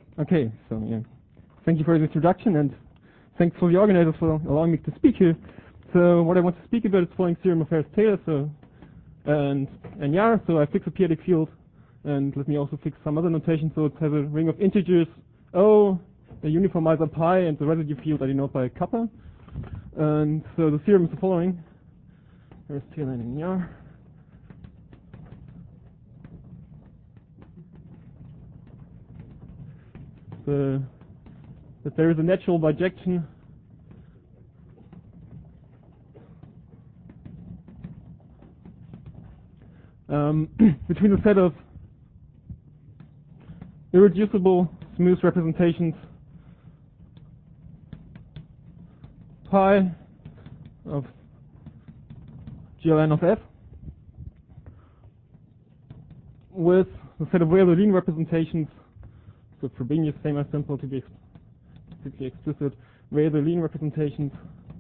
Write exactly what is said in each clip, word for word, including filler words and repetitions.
Okay, so yeah, thank you for the introduction, and thanks for the organizers for allowing me to speak here. So what I want to speak about is the following theorem of Harris-Taylor, so and and yeah, so I fix a periodic field, and let me also fix some other notation. So it has a ring of integers O, a uniformizer pi, and the residue field I denote by kappa. And so the theorem is the following: Harris-Taylor and Nyar. The, that there is a natural bijection um, between a set of irreducible smooth representations pi of G L N of F with a set of Weyl-Levine representations. So Frobenius semi-simple to be ex to be explicit, Weyl-Levine representations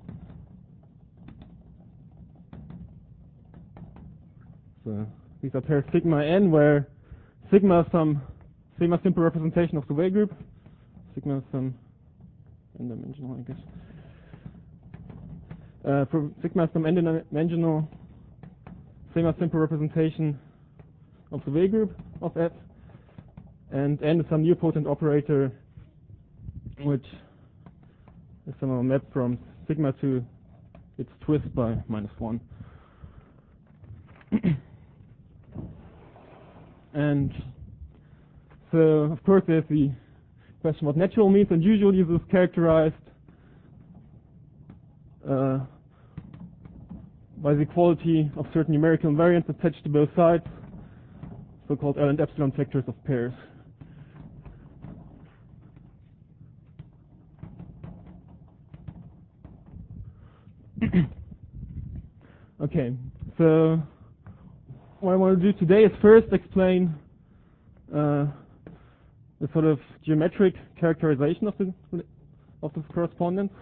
so these are pairs sigma n, where sigma is some semi-simple representation of the Weyl group. Sigma is some n-dimensional, I guess. Uh, for sigma is some n-dimensional semi-simple representation of the Weyl group of F, and n is some nilpotent operator, which is somehow mapped from sigma to its twist by minus one. And so, of course, there's the question what natural means, and usually this is characterized uh, by the equality of certain numerical invariants attached to both sides, so-called L and epsilon factors of pairs. Okay, so what I want to do today is first explain uh, the sort of geometric characterization of the of this correspondence,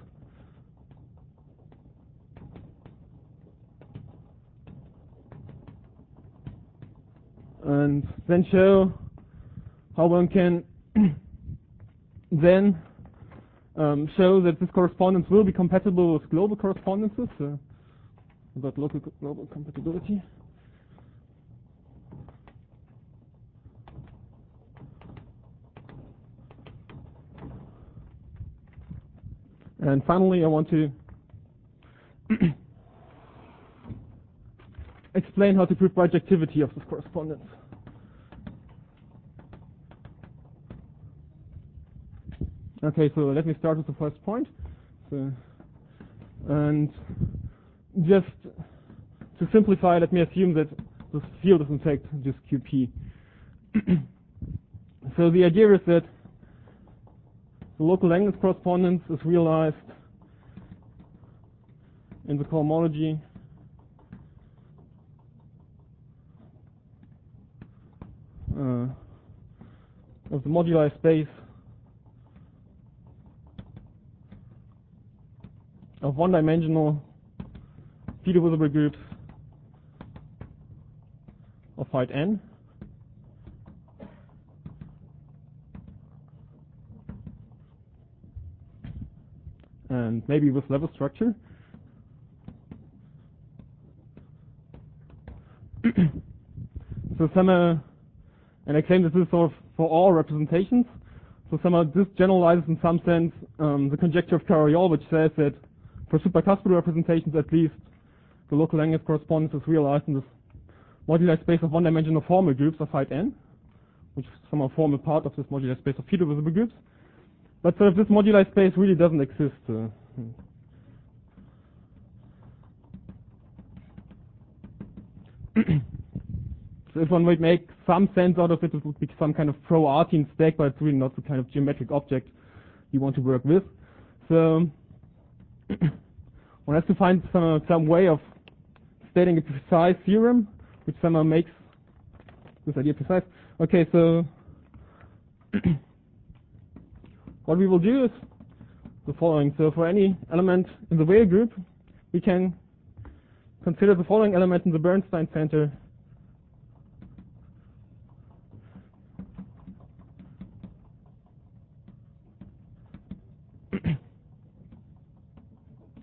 and then show how one can then um, show that this correspondence will be compatible with global correspondences. Uh, about local global compatibility. And finally, I want to explain how to prove bijectivity of this correspondence. Okay, so let me start with the first point. So, and just to simplify, let me assume that this field is in fact just Q P. So the idea is that the local Langlands correspondence is realized in the cohomology uh, of the moduli space of one-dimensional p-divisible groups of height n, and maybe with level structure. So somehow, and I claim that this is sort of for all representations. So somehow this generalizes in some sense um, the conjecture of Carayol, which says that for supercuspidal representations at least, the local Langlands correspondence is realized in this moduli space of one-dimensional formal groups of height n, which somehow form a part of this moduli space of p-divisible groups. But sort of this moduli space really doesn't exist. Uh, so if one would make some sense out of it, it would be some kind of pro-Artin stack, but it's really not the kind of geometric object you want to work with. So one has to find some, some way of stating a precise theorem, which somehow makes this idea precise. Okay, so what we will do is the following. So for any element in the Weyl group, we can consider the following element in the Bernstein center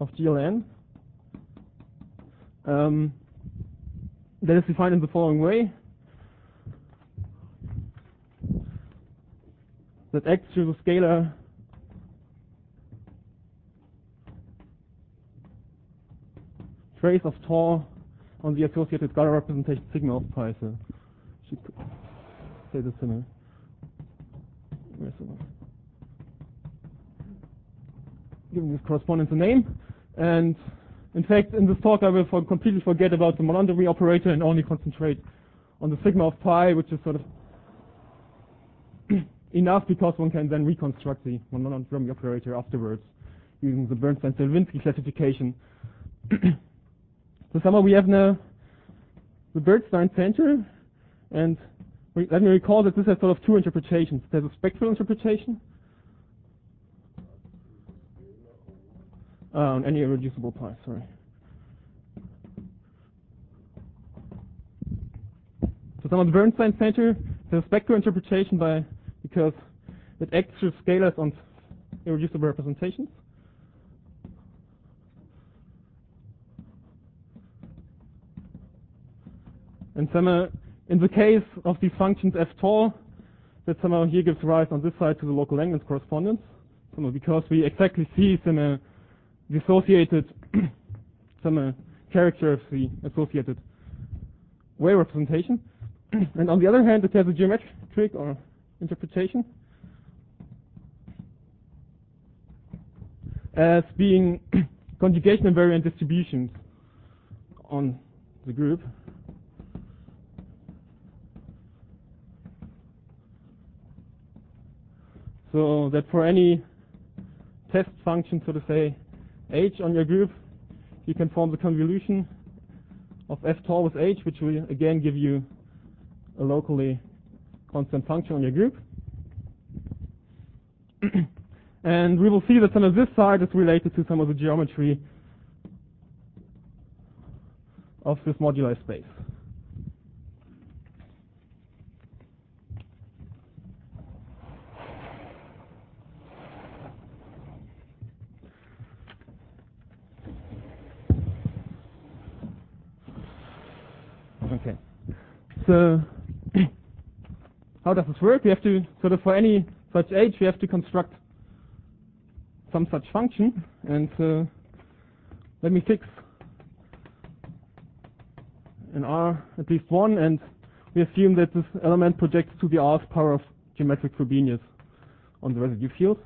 of G L N. Um, that is defined in the following way. That X is a scalar trace of tau on the associated scalar representation sigma of pi. So should say this in a giving this correspondence a name. And in fact, in this talk, I will for completely forget about the monodromy operator and only concentrate on the sigma of pi, which is sort of enough because one can then reconstruct the monodromy operator afterwards using the Bernstein-Selinsky classification. So somehow we have now the Bernstein center, and we, let me recall that this has sort of two interpretations. There's a spectral interpretation uh, on any irreducible pi, sorry. So some of the Bernstein center has a spectral interpretation by because it acts through scalars on irreducible representations. And somehow, in the case of these functions f tau, that somehow here gives rise on this side to the local Langlands correspondence, somehow because we exactly see some uh, the associated some uh, character of the associated wave representation. And on the other hand, it has a geometric or interpretation as being conjugation invariant distributions on the group. So that for any test function, so to say, h on your group, you can form the convolution of f tau with h, which will again give you a locally constant function on your group. And we will see that some of this side is related to some of the geometry of this moduli space. Okay. So how does this work? We have to, sort of for any such h, we have to construct some such function. And uh, let me fix in R at least one, and we assume that this element projects to the rth power of geometric Frobenius on the residue field.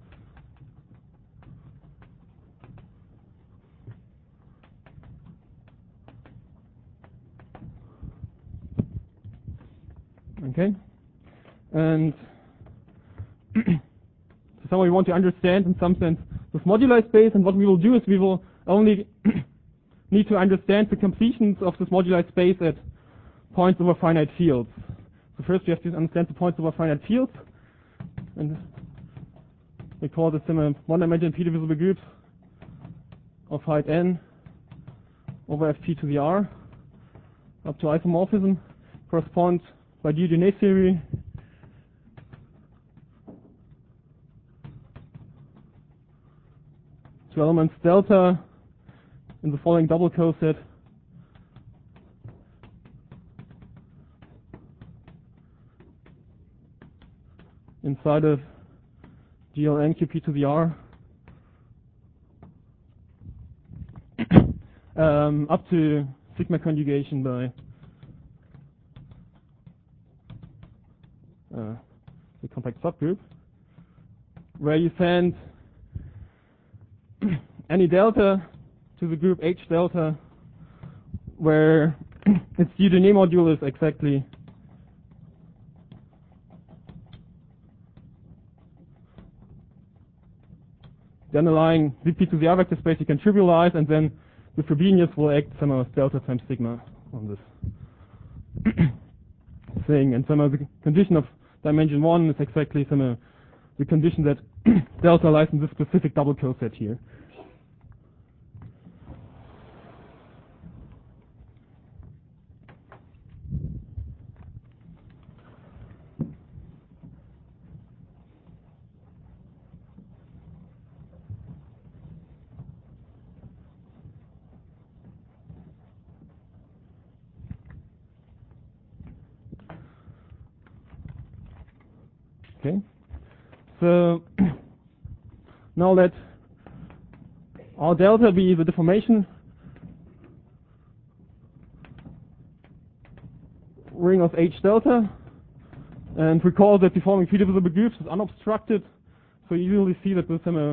Okay, and so somehow we want to understand in some sense this moduli space, and what we will do is we will only need to understand the completions of this moduli space at points over finite fields. So first we have to understand the points over finite fields, and we call this some one-dimensional p-divisible groups of height n over ft to the r up to isomorphism correspond by Dieudonné theory to elements delta in the following double coset inside of G L N Q P to the R um, up to sigma conjugation by Uh, the compact subgroup, where you send any delta to the group H delta, where its Dieudonné module is exactly the underlying V P to the R vector space you can trivialize, and then the Frobenius will act somehow as delta times sigma on this thing, and somehow the condition of dimension one is exactly somehow the condition that delta lies in this specific double coset here. Okay. So now let R delta be the deformation ring of H delta, and recall that deforming p-divisible groups is unobstructed, so you usually see that there's a,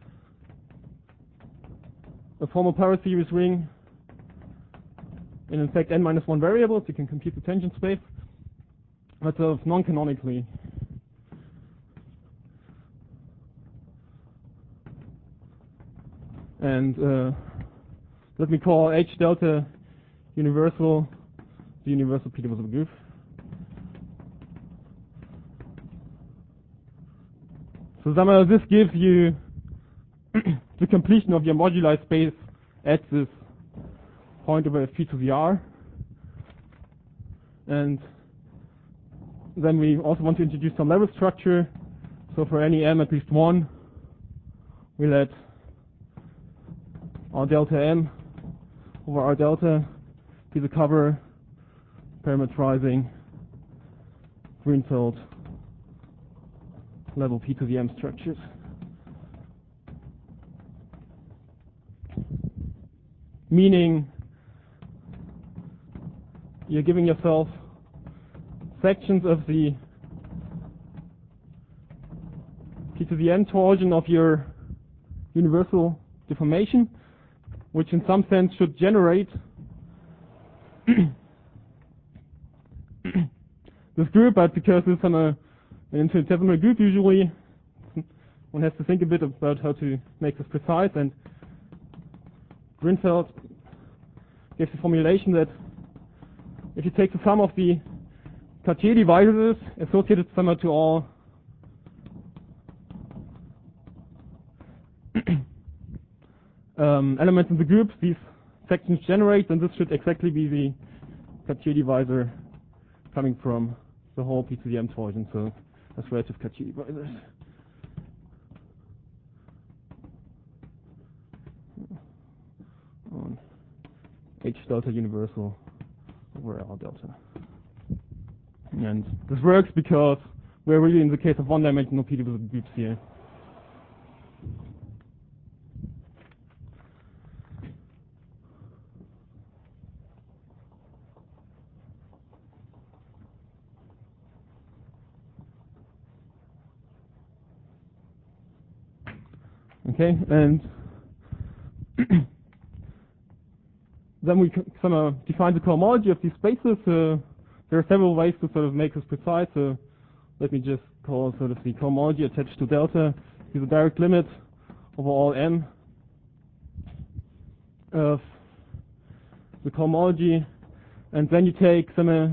a formal paraseries ring in in fact n minus one variables. You can compute the tangent space, but sort of non-canonically. And uh, let me call H delta universal the universal p-divisible group. So somehow this gives you the completion of your moduli space at this point over f p to the r. And then we also want to introduce some level structure. So for any m at least one, we let R delta m over R delta be the cover parametrizing Greenfeld level p to the m structures. Meaning you're giving yourself sections of the p to the n torsion of your universal deformation, which in some sense should generate this group, but because it's on a, an infinitesimal group, usually one has to think a bit about how to make this precise, and Greenfeld gives the formulation that if you take the sum of the Cartier divisors associated somehow to all um, elements in the group, these sections generate, and this should exactly be the Cartier divisor coming from the whole p to the m torsion, so that's relative Cartier divisors. On H delta universal over R delta. And this works because we're really in the case of one-dimensional p-divisible groups here. Okay, and then we somehow define the cohomology of these spaces. Uh, there are several ways to sort of make this precise. So let me just call sort of the cohomology attached to delta is a direct limit over all m of the cohomology, and then you take some uh,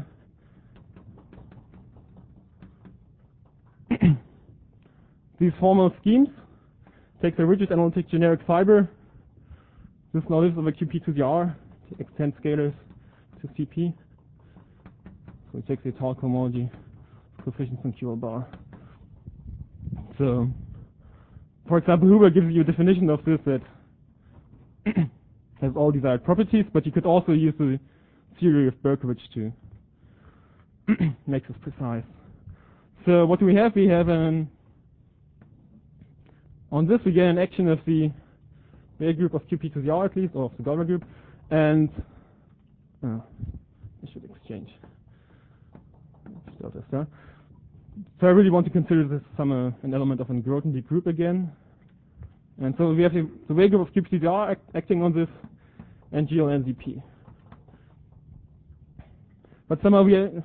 these formal schemes. Take the rigid analytic generic fiber. This now lives over qp to the r to extend scalars to cp. So it takes the tall cohomology coefficients in Q L bar. So, for example, Huber gives you a definition of this that has all desired properties, but you could also use the theory of Berkovich to make this precise. So what do we have? We have an on this we get an action of the Weyl group of qp to the r at least, or of the Goldberg group, and uh, I should exchange delta star. So I really want to consider this some uh, an element of an Grothendieck group again. And so we have the, the Weyl group of qp to the r act, acting on this, and G L N Z P. But somehow we are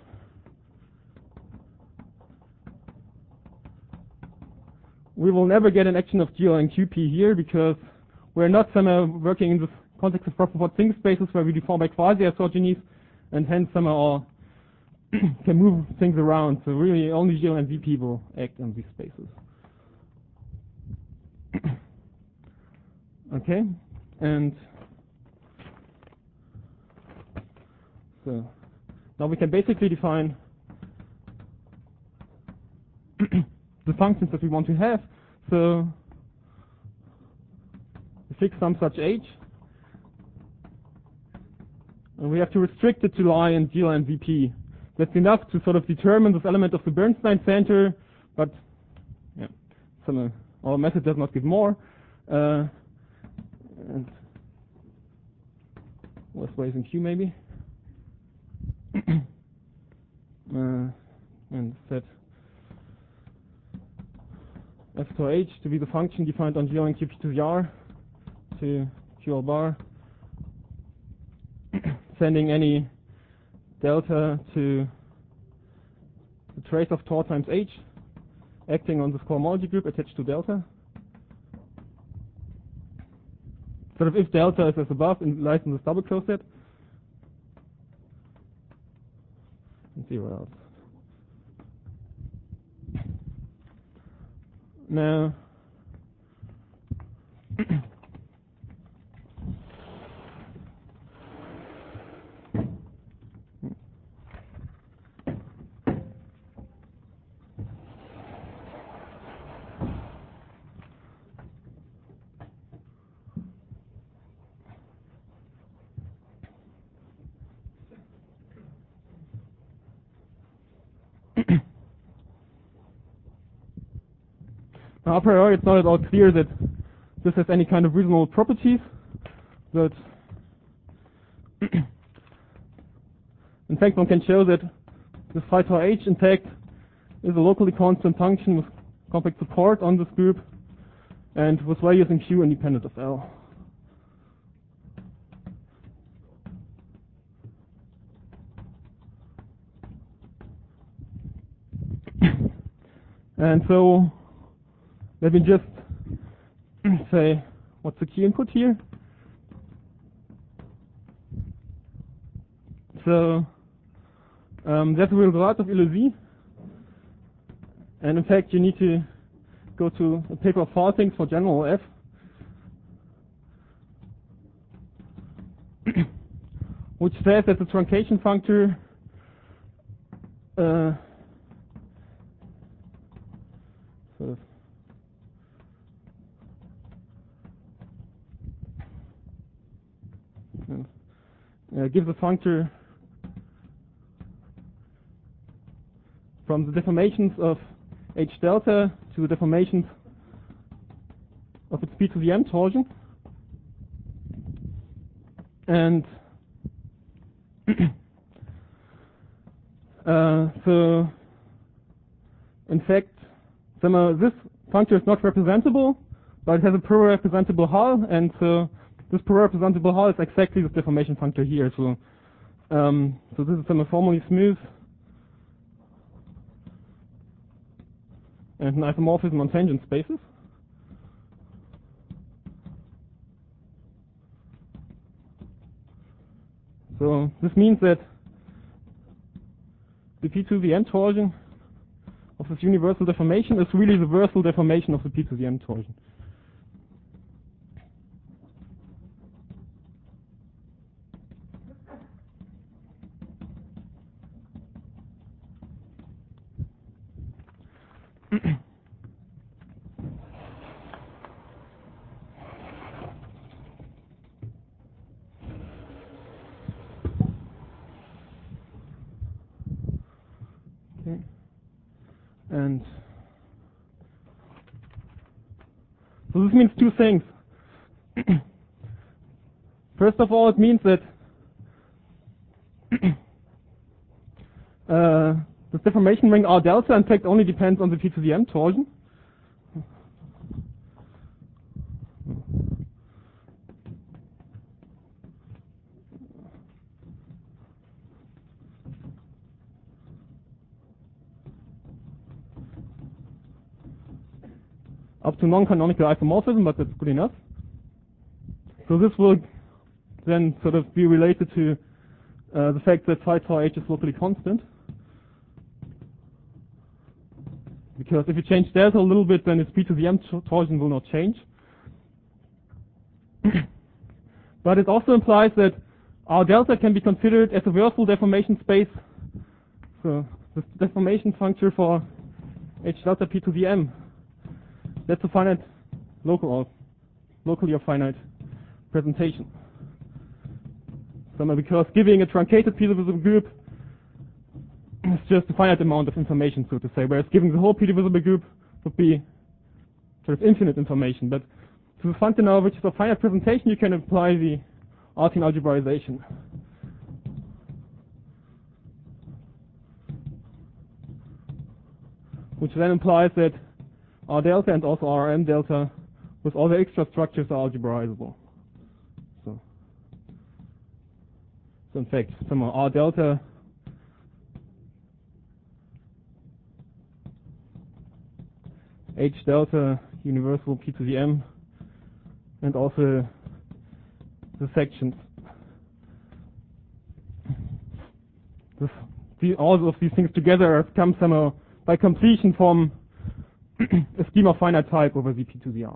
we will never get an action of G L and Q P here, because we're not somehow working in this context of proper Watt single spaces where we deform by quasi-isogenies, and hence somehow can move things around. So really only G L and V P will act on these spaces. Okay, and so now we can basically define the functions that we want to have. So we fix some such h, and we have to restrict it to lie in G L and V P. That's enough to sort of determine this element of the Bernstein center but yeah, some, uh, our method does not give more. Uh, and less ways in Q maybe. uh, and set f to h to be the function defined on G L N Q P to the R to Q L bar, sending any delta to the trace of Tor times h, acting on this cohomology group attached to delta. Sort of if delta is as above and lies in this double close set, and zero else. Now, Now, a priori, it's not at all clear that this has any kind of reasonable properties, but in fact, one can show that this phi tau h, in fact, is a locally constant function with compact support on this group and with values in Q independent of L. And so, let me just say what's the key input here. So um, that's a real result of Illuzy. And in fact, you need to go to a paper of four things for general F. Which says that the truncation functor uh, sort of uh, gives a functor from the deformations of H delta to the deformations of its P to the M torsion. And uh, so, in fact, some, uh, this functor is not representable, but it has a pro-representable hull, and so this pro-representable hull is exactly this deformation functor here. So, um, so this is some formally smooth and an isomorphism on tangent spaces. So this means that the P to the M torsion of this universal deformation is really the versal deformation of the P to the M torsion. Okay. And so this means two things. First of all, it means that uh, the deformation ring R delta in fact only depends on the P to the M torsion. Up to non-canonical isomorphism, but that's good enough. So this will then sort of be related to uh, the fact that phi tau h is locally constant. Because if you change delta a little bit, then its P to the M torsion will not change. But it also implies that R delta can be considered as a versal deformation space. So the deformation functor for H delta P to the M. That's a finite local or locally or finite presentation. So because giving a truncated P to the group it's just a finite amount of information, so to say, whereas given the whole P divisible group would be sort of infinite information. But to the function now, which is a finite presentation, you can apply the Artin algebraization. Which then implies that R delta and also R M delta with all the extra structures are algebraizable. So, so in fact, somehow R delta H delta universal P to the M and also the sections. This, the, all of these things together come somehow by completion from a scheme of finite type over the P to the R.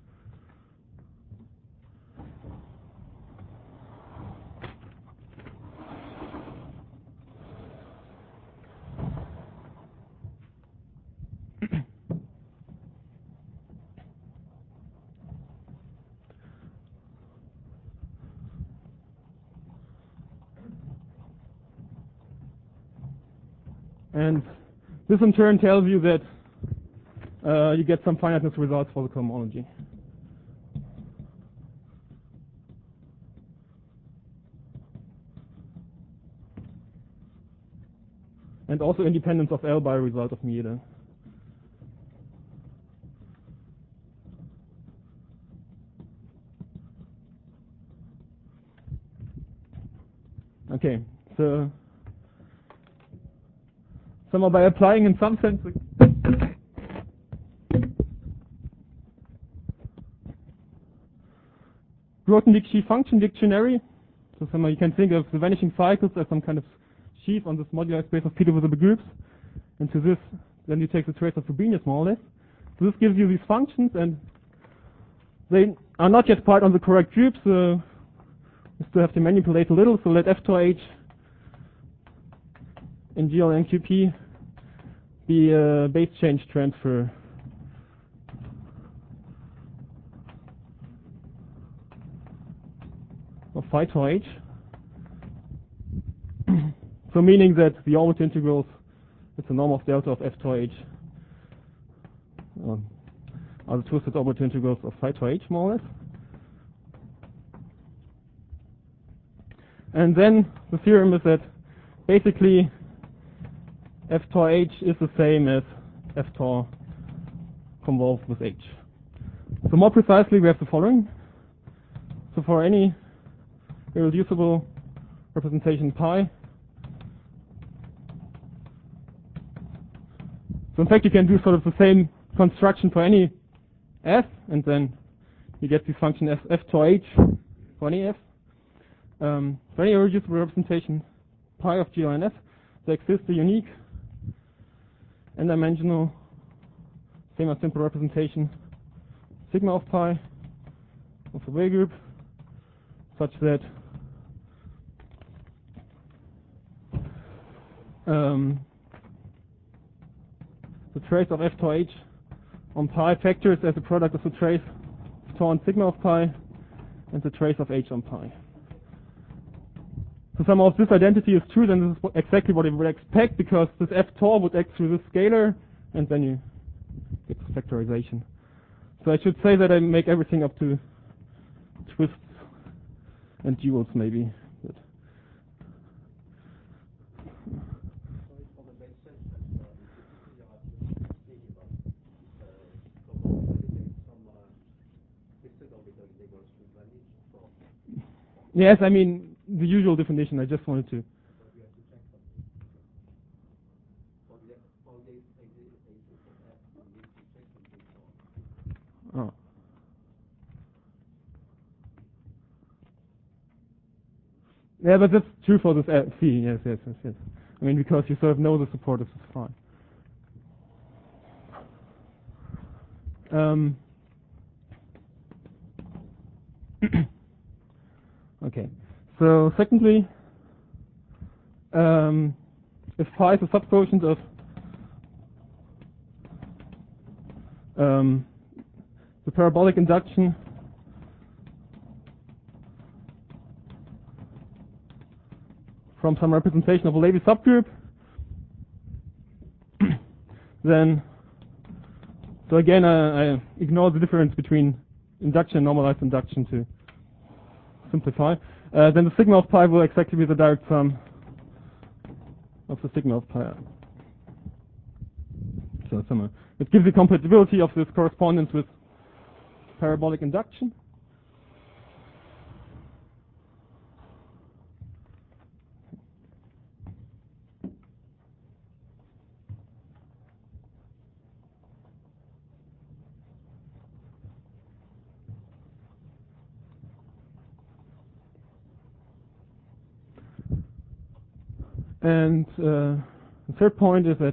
And this in turn tells you that uh, you get some finiteness results for the cohomology. And also independence of L by a result of Miele. Okay, so somehow by applying in some sense Grothendieck-Schie function dictionary. So somehow you can think of the vanishing cycles as some kind of sheaf on this modular space of P divisible groups. And to this, then you take the trace of Frobenius more or less. So this gives you these functions, and they are not yet part on the correct group, so you still have to manipulate a little. So let F T O H in G L N Q P be a base change transfer of phi tau H. So meaning that the orbit integrals is the norm of delta of F tau H um, are the twisted orbit integrals of phi tau H more or less. And then the theorem is that basically F tau H is the same as F tau convolved with H. So more precisely, we have the following. So for any irreducible representation pi, so in fact you can do sort of the same construction for any f, and then you get this function as F tau H for any f. Um, for any irreducible representation pi of G L N F, there exists a unique n-dimensional semi-simple representation sigma of pi of the Weyl group, such that um, the trace of F tau H on pi factors as a product of the trace of tau on sigma of pi and the trace of H on pi. So somehow if this identity is true, then this is exactly what you would expect, because this F tau would act through this scalar, and then you get this factorization. So I should say that I make everything up to twists and duals maybe. But yes, I mean the usual definition. I just wanted to. Oh. Yeah, but that's true for this uh, C. Yes, yes, yes, yes. I mean, because you sort of know the support of this phi. Um, okay. So secondly, um, if phi is a subquotient of um, the parabolic induction from some representation of a Levy subgroup, then, so again, I, I ignore the difference between induction and normalized induction to simplify. Uh, then the sigma of pi will exactly be the direct sum of the sigma of pi. So similar. It gives you compatibility of this correspondence with parabolic induction. And uh, the third point is that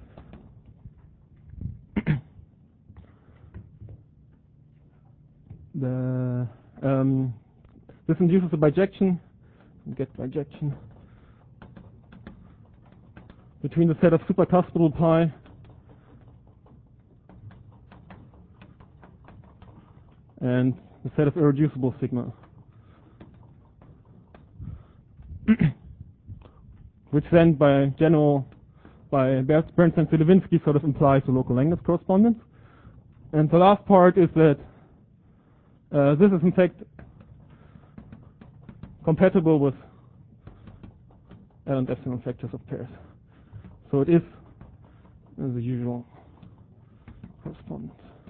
the um, this induces a bijection, get bijection between the set of supercuspidal pi and the set of irreducible sigma. Which then, by general, by Bernstein to Levinsky, sort of implies the local Langmuir correspondence. And the last part is that uh, this is in fact compatible with L and epsilon factors of pairs. So it is uh, the usual correspondence.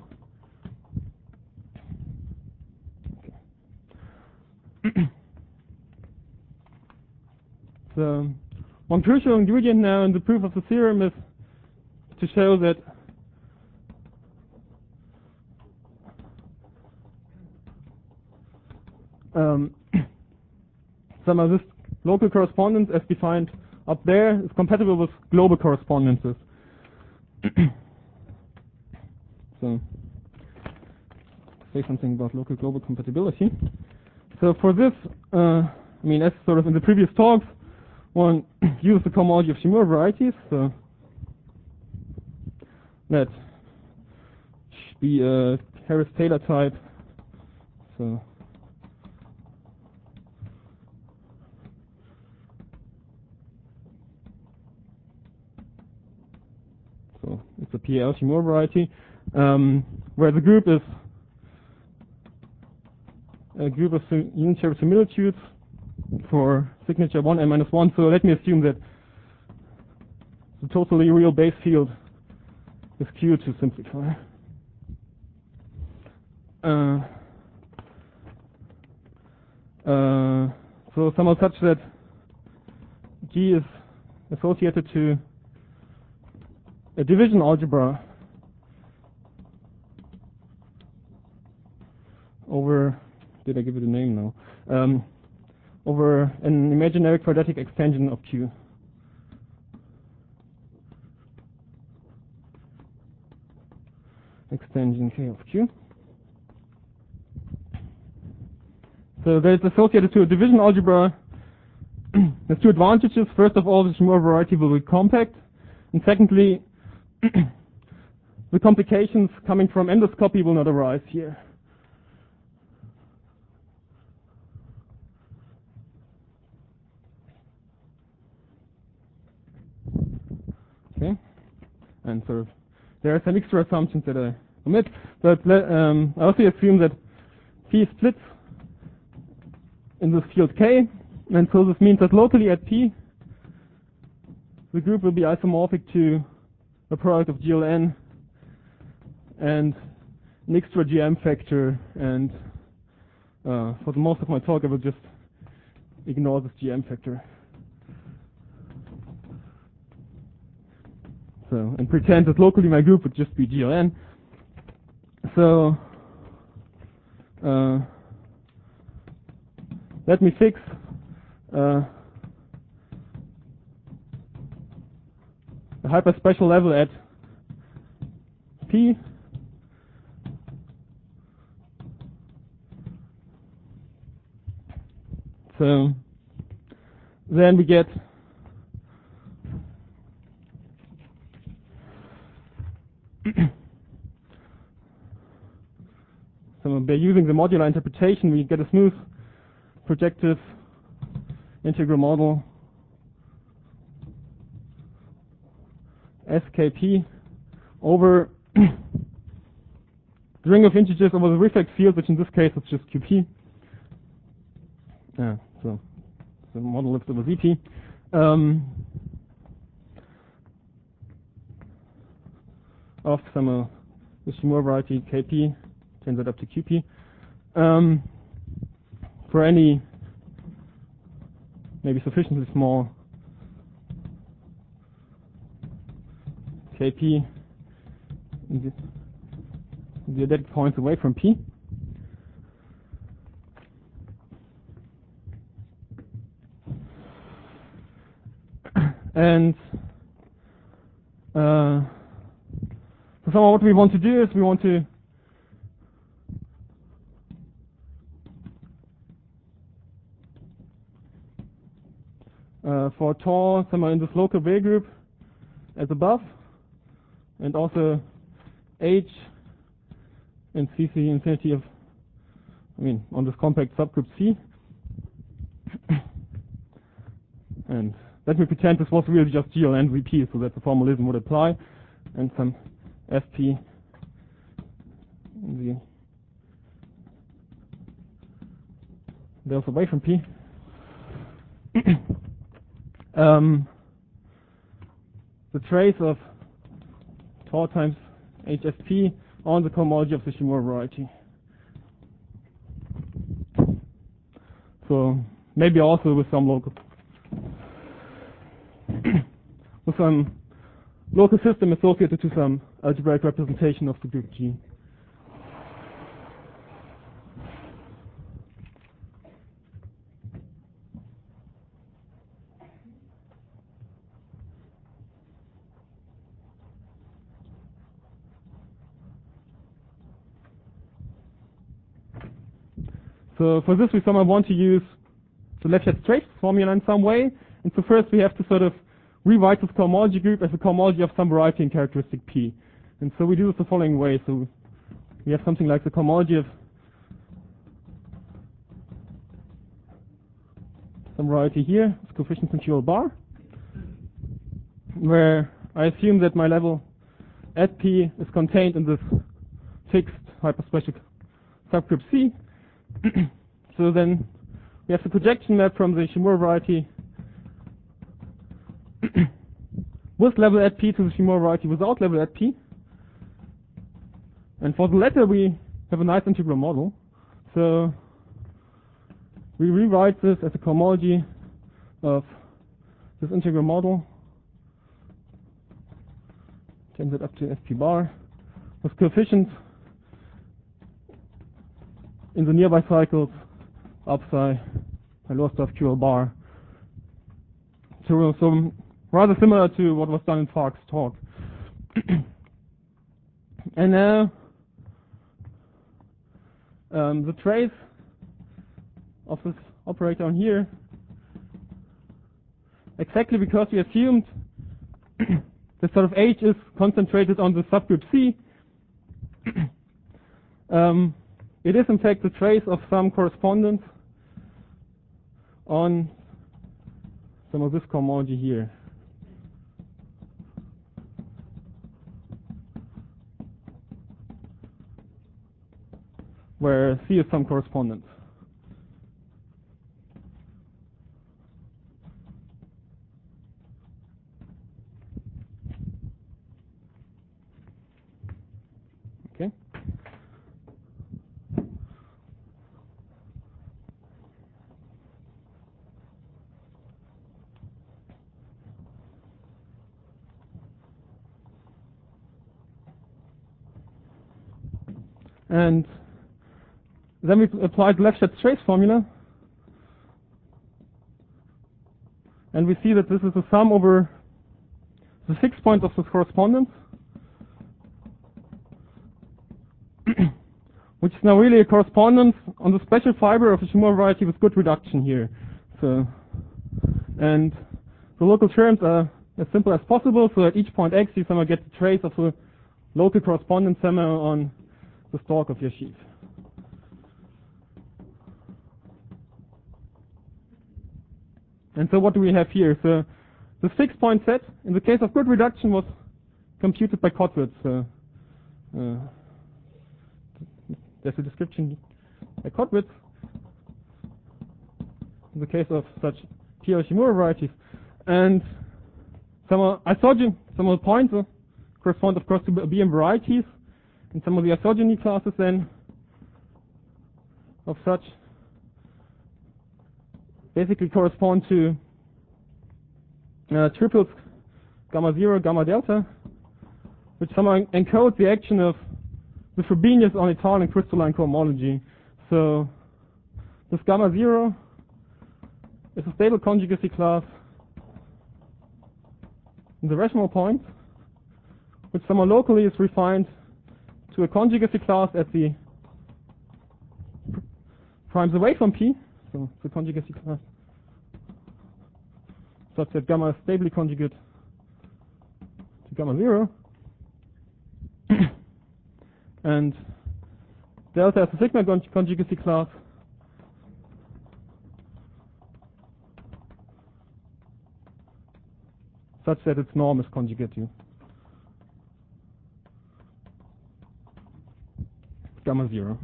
Okay. So one crucial ingredient now in the proof of the theorem is to show that um, some of this local correspondence as defined up there is compatible with global correspondences. So say something about local global compatibility. So for this, uh, I mean, as sort of in the previous talks, one uses the cohomology of Shimura varieties. So that should be a Harris-Taylor type. So so it's a P L Shimura variety, um, where the group is a group of unitary similitudes for signature one and minus one. So let me assume that the totally real base field is Q to simplify. Uh, uh, so somehow such that G is associated to a division algebra over, did I give it a name now? Um, over an imaginary quadratic extension of Q. Extension K of Q. So that it's associated to a division algebra. There's two advantages. First of all, the Shimura variety will be compact. And secondly, the complications coming from endoscopy will not arise here. Okay, and sort of there are some extra assumptions that I omit, but um, I also assume that P splits in this field K, and so this means that locally at P, the group will be isomorphic to a product of G L N and an extra G M factor, and uh, for the most of my talk I will just ignore this G M factor. So, and pretend that locally my group would just be G L N. So, uh, let me fix uh, a hyperspecial level at P. So, then we get so by using the modular interpretation, we get a smooth projective integral model S K P over the ring of integers over the reflex field, which in this case is just Q P. Yeah, so the model lives over Z P. Um, of some uh, Shimura variety K P, turns it up to Q P. Um, for any maybe sufficiently small K P in the, in the identical points away from P. And uh, so somehow what we want to do is we want to uh, for tau somewhere in this local Weil group as above, and also H and C C infinity of, I mean, on this compact subgroup C. And let me pretend this was really just G L N V P, so that the formalism would apply, and some F P in the delta away from P. um, the trace of tau times H S P on the cohomology of the Shimura variety. So maybe also with some local with some local system associated to some algebraic representation of the group G. So for this we somehow want to use the Lefschetz trace formula in some way. And so first we have to sort of rewrite this cohomology group as a cohomology of some variety in characteristic P. And so we do this the following way. So we have something like the cohomology of some variety here, this coefficient control bar, where I assume that my level at P is contained in this fixed hyperspecial subgroup C. So then we have the projection map from the Shimura variety with level at P to the Shimura variety without level at P. And for the latter we have a nice integral model. So we rewrite this as a cohomology of this integral model, turns it up to F P bar, with coefficients in the nearby cycles up psi by lower stuff Q L bar. So, so rather similar to what was done in Fark's talk. And now um, the trace of this operator on here, exactly because we assumed that sort of H is concentrated on the subgroup C, um, it is in fact the trace of some correspondence on some of this cohomology here. Where C is some correspondence. Okay. And then we applied the Lefschetz trace formula, and we see that this is a sum over the fixed points of this correspondence, which is now really a correspondence on the special fiber of the Shimura variety with good reduction here. So, and the local terms are as simple as possible, so at each point x you somehow get the trace of the local correspondence somehow on the stalk of your sheaf. And so what do we have here? So the fixed point set, in the case of good reduction, was computed by Kottwitz. Uh, uh, there's a description by Kottwitz in the case of such P Yoshimura varieties. And some are isogeny, some of the points uh, correspond, of course, to B M varieties, and some of the isogeny classes then of such basically correspond to uh, triples gamma zero, gamma delta, which somehow encode the action of the Frobenius ornithal and crystalline cohomology. So this gamma zero is a stable conjugacy class in the rational point, which somehow locally is refined to a conjugacy class at the pr primes away from P. So it's a conjugacy class such that gamma is stably conjugate to gamma zero. And delta is a sigma conjugacy class such that its norm is conjugate to gamma zero.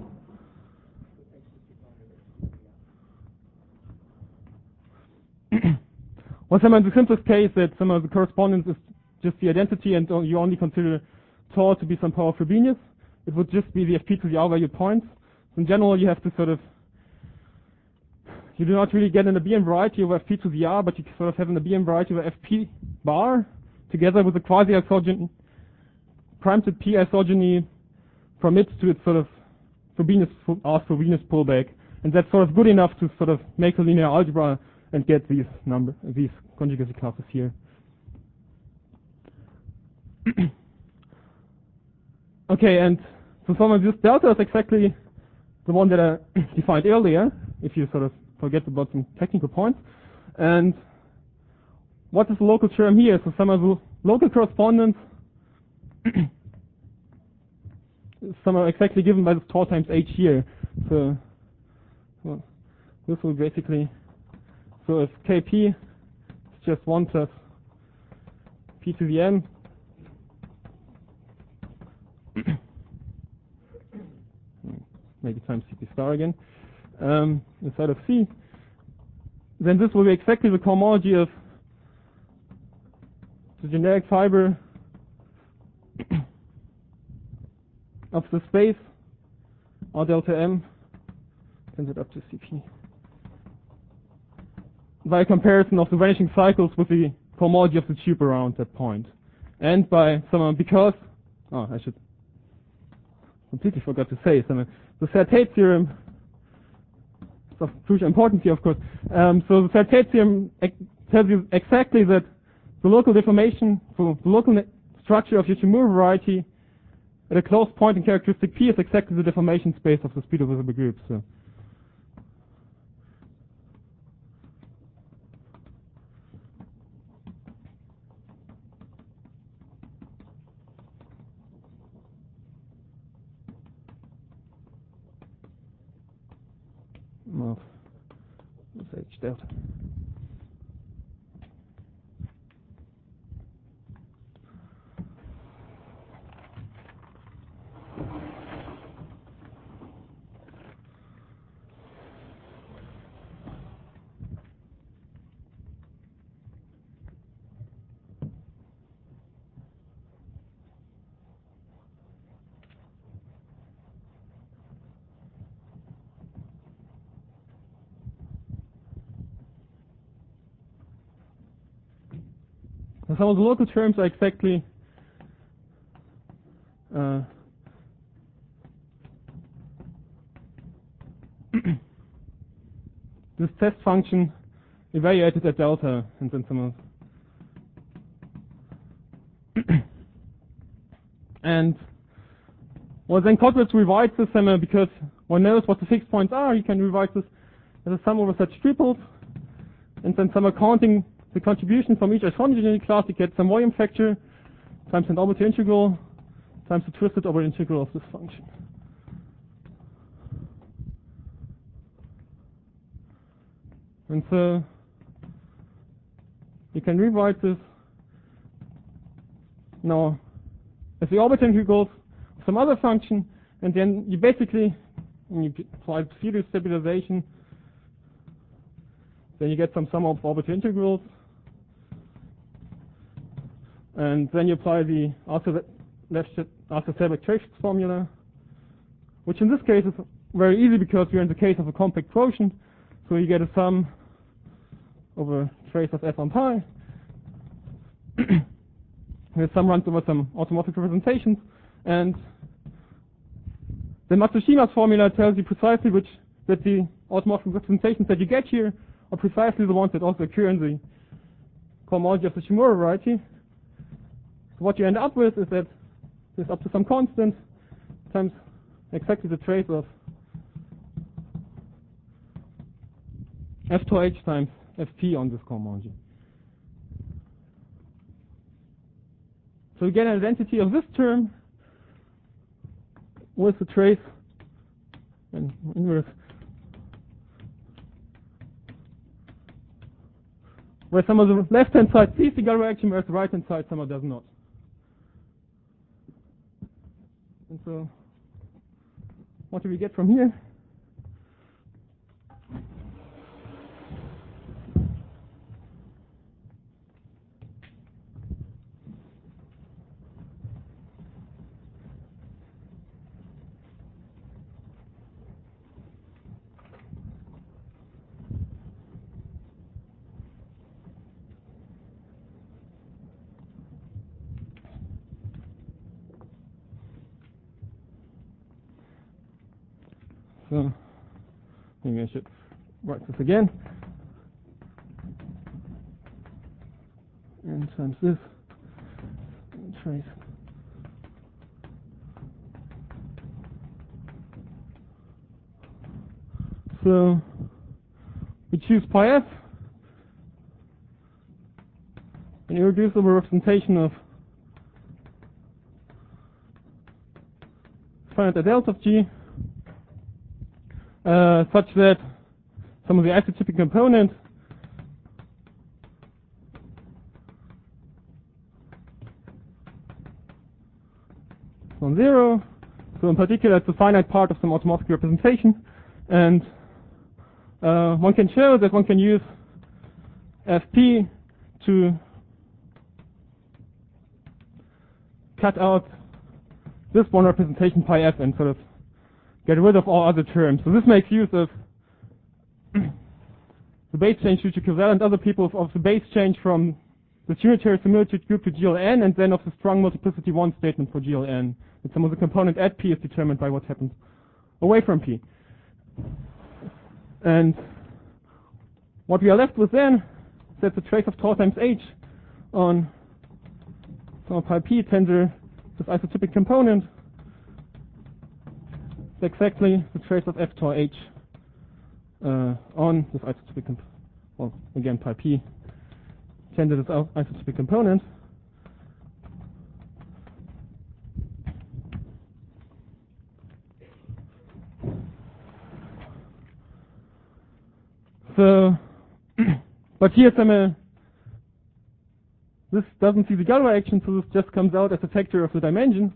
Well, some in the simplest case that some of the correspondence is just the identity and you only consider tau to be some power Frobenius, it would just be the F P to the R valued points. So in general, you have to sort of, you do not really get in a B M variety over F P to the R, but you sort of have in a B M variety over F P bar together with a quasi-isogeny, primed at P isogeny from it to its sort of Frobenius, R Frobenius pullback. And that's sort of good enough to sort of make a linear algebra and get these number, these conjugacy classes here. Okay, and so some of this delta is exactly the one that I defined earlier, if you sort of forget about some technical points. And what is the local term here? So some of the local correspondence some are exactly given by this tau times h here. So well, this will basically, so if K P is just one plus P to the n, maybe times C P star again, um, inside of C, then this will be exactly the cohomology of the generic fiber of the space R delta M, turns it up to C P, by a comparison of the vanishing cycles with the cohomology of the tube around that point. And by some, because, oh, I should completely forgot to say, some, the Serre-Tate theorem is of crucial importance here, of course. Um, so the Serre-Tate theorem tells you exactly that the local deformation, so the local structure of Yoshimura variety at a closed point in characteristic P is exactly the deformation space of the speed of visible groups. So. Of H delta. And some of the local terms are exactly uh, this test function evaluated at delta, and then some of and well, then Kottwitz rewrites this uh, because one knows what the fixed points are. You can rewrite this as a sum over such triples, and then some accounting the contribution from each isogeny class, you get some volume factor times an orbital integral times the twisted orbital integral of this function. And so you can rewrite this now as the orbital integrals of some other function, and then you basically, when you apply pseudo stabilization, then you get some sum of orbital integrals, and then you apply the Arthur-Selbach-Trace formula, which in this case is very easy because we're in the case of a compact quotient, so you get a sum over trace of f on pi. The sum runs over some automorphic representations, and the Matsushima's formula tells you precisely which that the automorphic representations that you get here are precisely the ones that also occur in the cohomology of the Shimura variety. So what you end up with is that there's up to some constant times exactly the trace of f to h times fp on this cohomology. So we get an identity of this term with the trace and inverse, where some of the left-hand side sees the Galois action, whereas the right-hand side somehow does not. And so, what do we get from here? So maybe I should write this again. And times this and trace. So we choose pi f, an irreducible representation of finite delta of G, uh, such that some of the isotypic component is on zero. So in particular, it's a finite part of some automorphic representation, and uh, one can show that one can use F P to cut out this one representation pi f and sort of get rid of all other terms. So this makes use of the base change which equivalent other people of the base change from the unitary similitude group to G L N, and then of the strong multiplicity one statement for G L N. And some of the component at P is determined by what happens away from P. And what we are left with then is that the trace of tau times H on some pi P tensor, this isotypic component, is exactly the trace of f tau H uh, on this isotypic component. Well, again, pi P tensor this isotypic component. So, but here some uh, this doesn't see the Galois action, so this just comes out as a factor of the dimension.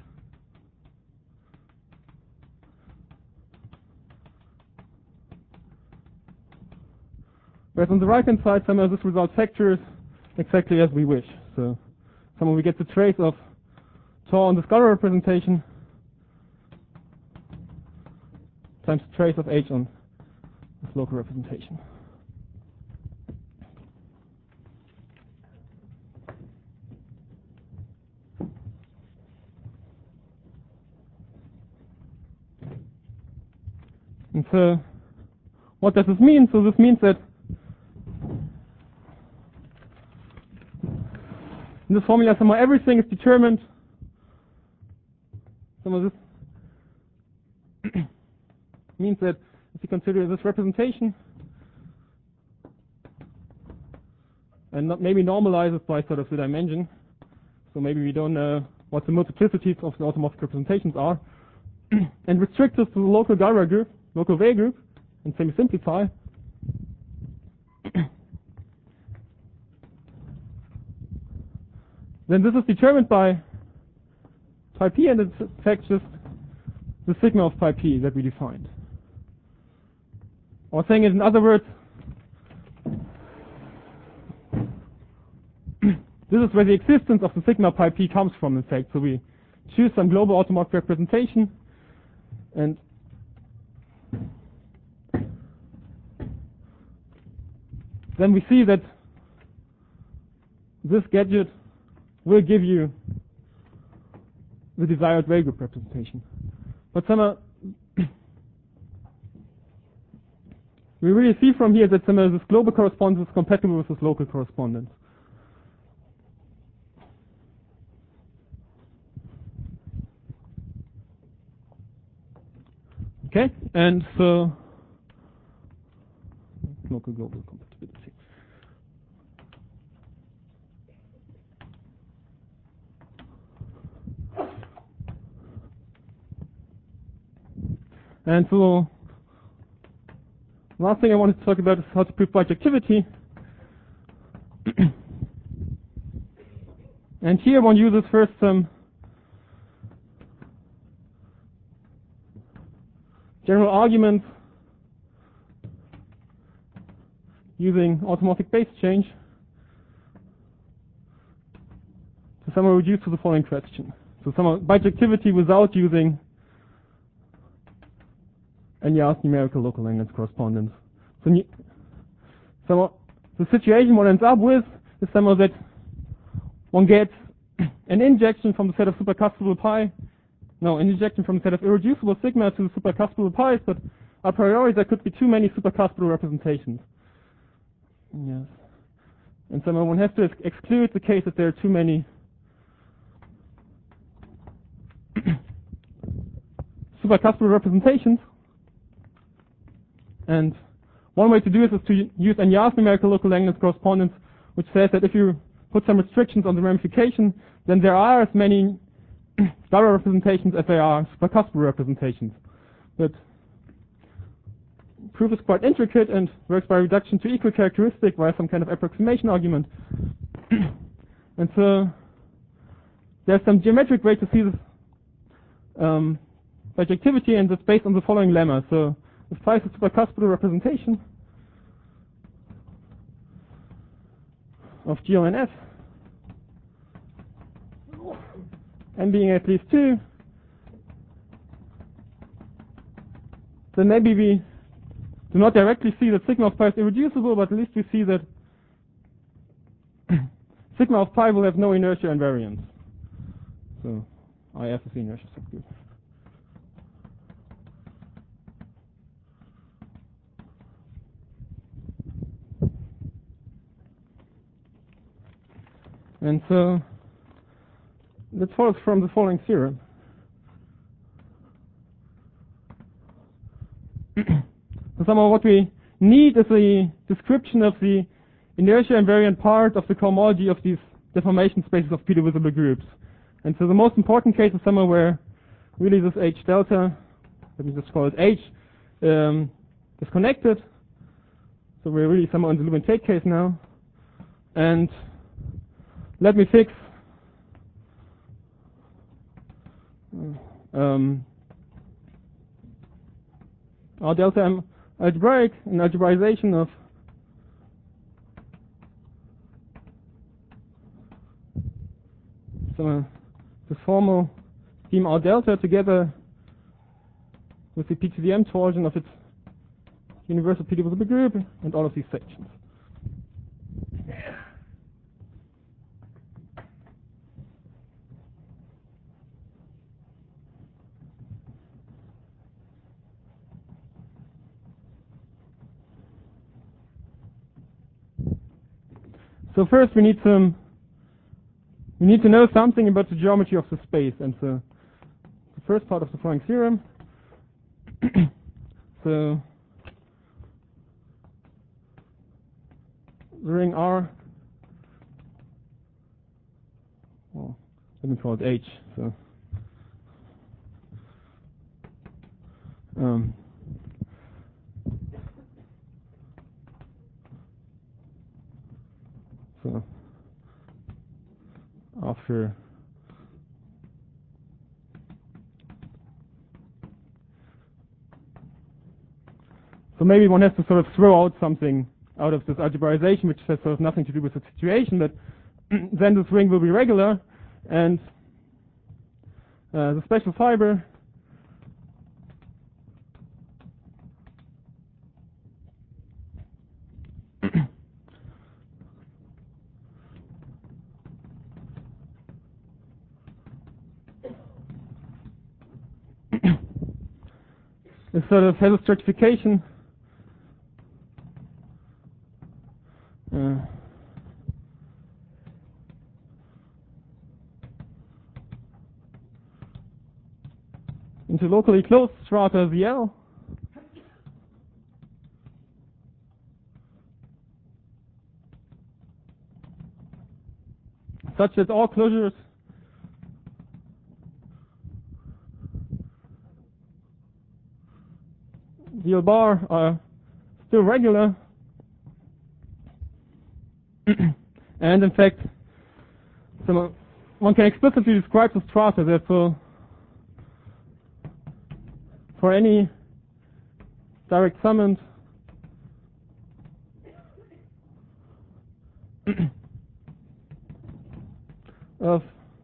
Whereas on the right hand side, somehow this result factors exactly as we wish. So somehow we get the trace of tau on the scalar representation times the trace of H on this local representation. And so what does this mean? So this means that in this formula somehow everything is determined. Some of this means that if you consider this representation and not maybe normalize it by sort of the dimension, so maybe we don't know what the multiplicities of the automorphic representations are, and restrict this to the local Galois group, local Weil group, and semi-simplify, then this is determined by pi p, and it's in fact just the sigma of pi p that we defined. Or saying it in other words, this is where the existence of the sigma pi p comes from, in fact. So we choose some global automorphic representation, and then we see that this gadget will give you the desired Weyl group representation. But somehow we really see from here that somehow this global correspondence is compatible with this local correspondence. Okay, and so local global compatibility. And so last thing I wanted to talk about is how to prove bijectivity. And here one uses first some general arguments using automorphic base change to somehow reduce to the following question. So somehow bijectivity without using N-Yard's numerical local language correspondence. So somehow the situation one ends up with is somehow that one gets an injection from the set of supercustomable pi, no, an injection from the set of irreducible sigma to the supercustomable pi's, but a priori there could be too many supercustomable representations. Yes. And somehow one has to ex exclude the case that there are too many supercustomable representations. And one way to do this is to use N-Yard's numerical local language correspondence, which says that if you put some restrictions on the ramification, then there are as many Starrer representations as there are supercustomable representations. But proof is quite intricate and works by reduction to equal characteristic via some kind of approximation argument. And so there's some geometric way to see this um, bijectivity, and it's based on the following lemma. So if phi is a supercustomable representation of G O N F, n being at least two, then maybe we do not directly see that sigma of pi is irreducible, but at least we see that sigma of pi will have no inertia invariance. So I F is the inertia subgroup. And so that follows from the following theorem. So somehow what we need is a description of the inertia invariant part of the cohomology of these deformation spaces of p-divisible groups. And so the most important case is somewhere where really this H delta, let me just call it H, um, is connected. So we're really somewhere in the Lubin-Tate case now. And let me fix um, R delta M algebraic, an algebraization of so uh, this formal scheme R delta together with the P to the M torsion of its universal p-divisible group and all of these sections. So first we need some we need to know something about the geometry of the space, and so the first part of the following theorem. So the ring R, well, let me call it H. So um, so of structure. So maybe one has to sort of throw out something out of this algebraization, which has sort of nothing to do with the situation, but then this ring will be regular, and uh, the special fiber is sort of has a stratification uh, into locally closed strata V L, such that all closures V L bar are still regular, and in fact, so one can explicitly describe the strata. Therefore, for any direct summand of,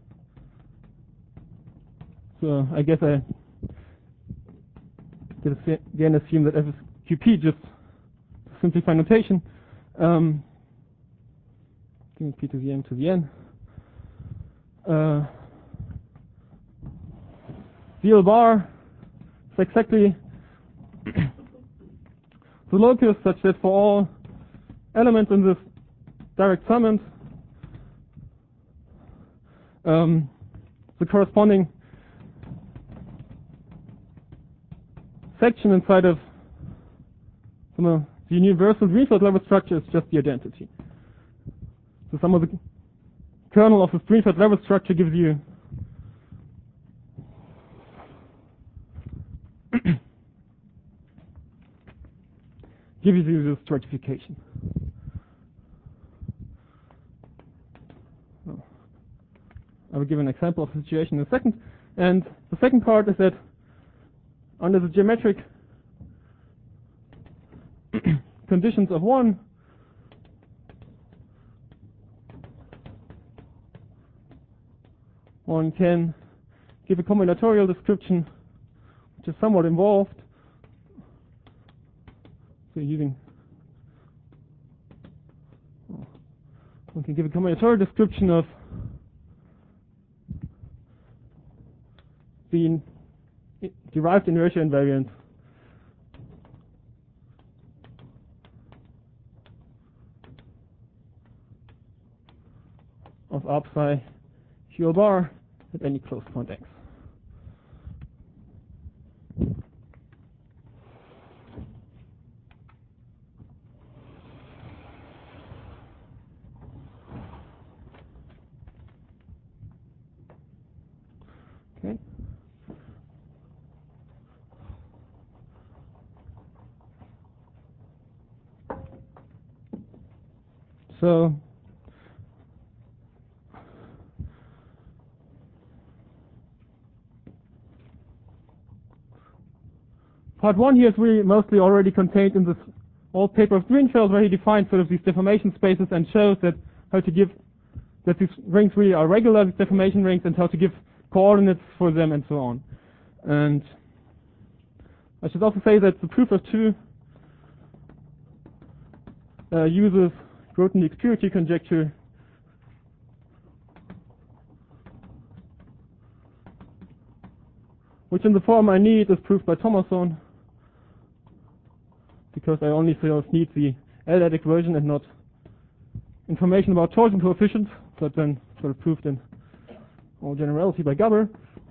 so I guess I could again assume that F is Q P, just to simplify notation. Um, P to the M to the N. Uh, V L bar is exactly the locus such that for all elements in this direct summand, um, the corresponding section inside of the universal Greenfield level structure is just the identity. So some of the kernel of the Greenfield level structure gives you gives you the stratification. Oh. I will give an example of the situation in a second. And the second part is that under the geometric conditions of one, one can give a combinatorial description which is somewhat involved. So using one can give a combinatorial description of the derived inertia invariant of R psi Q bar at any closed point X. Okay. So part one here is really mostly already contained in this old paper of Greenfield, where he defines sort of these deformation spaces and shows that how to give that these rings really are regular, these deformation rings, and how to give coordinates for them and so on. And I should also say that the proof of two uh, uses Grothendieck's purity conjecture, which in the form I need is proved by Thomason, because I only sort of need the L-adic version and not information about torsion coefficients, but then sort of proved in all generality by Gabor.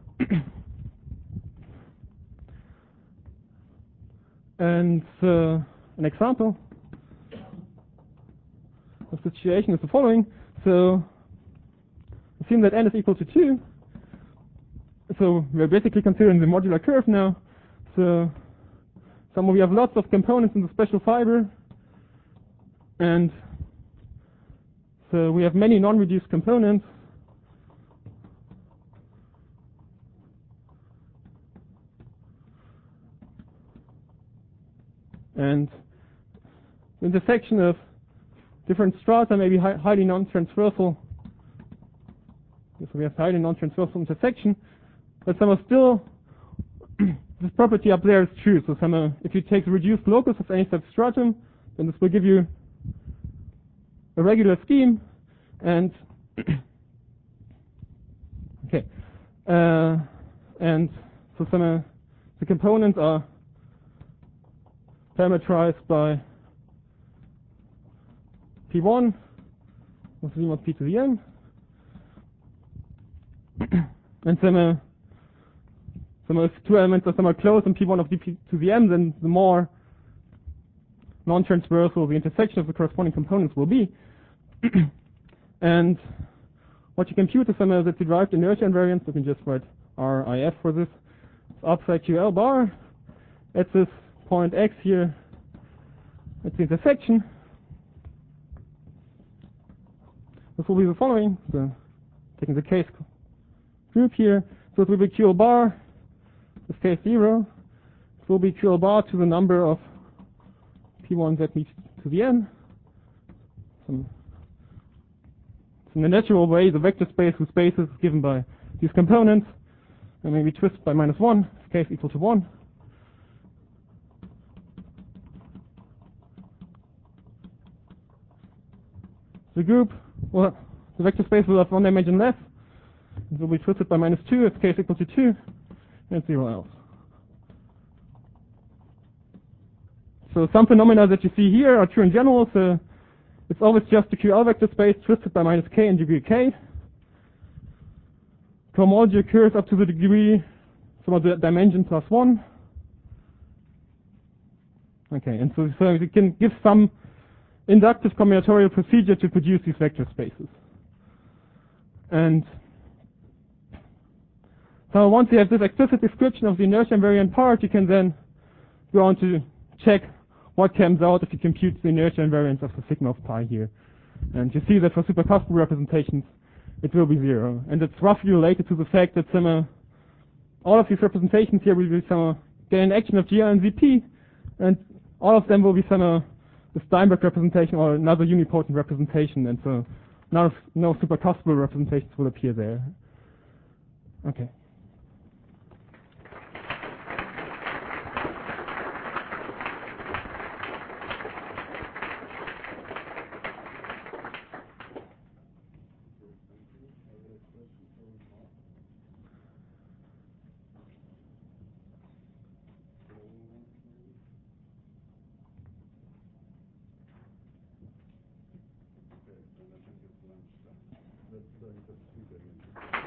And uh, an example of the situation is the following. So assume that n is equal to two. So we're basically considering the modular curve now. So somewhere we have lots of components in the special fiber, and so we have many non-reduced components. And the intersection of different strata may be hi highly non-transversal. So we have highly non-transversal intersection, but some are still this property up there is true. So some are, if you take the reduced locus of any substratum, then this will give you a regular scheme, and okay, uh, and so some uh, the components are parameterized by P one with V mod P to the n, and some uh, some if two elements are somewhat close in P one of D P to the m, then the more non-transversal the intersection of the corresponding components will be. And what you compute is some of the derived inertia invariance. We can just write R I F for this. It's upside Q L bar at this point x here. At the intersection. This will be the following. So taking the case group here. So it will be Q L bar, this case zero. It will be Q L bar to the number of P one Z meets to the n. Some in the natural way, the vector space with spaces is given by these components, and maybe twisted by minus one, case equal to one. The group, well, the vector space will have one dimension less. It will be twisted by minus two, if case equal to two, and zero else. So some phenomena that you see here are true in general. So it's always just a Q L vector space twisted by minus k in degree k. Cohomology occurs up to the degree, some of the dimension plus one. Okay, and so, so you can give some inductive combinatorial procedure to produce these vector spaces. And so once you have this explicit description of the inertia invariant part, you can then go on to check what comes out if you compute the inertia invariance of the sigma of pi here. And you see that for supercuspal representations, it will be zero. And it's roughly related to the fact that some, uh, all of these representations here will be some uh, get an action of G L and Z P, and all of them will be some uh, the Steinberg representation or another unipotent representation, and so no, no supercuspal representations will appear there. Okay. Let's uh, just see that.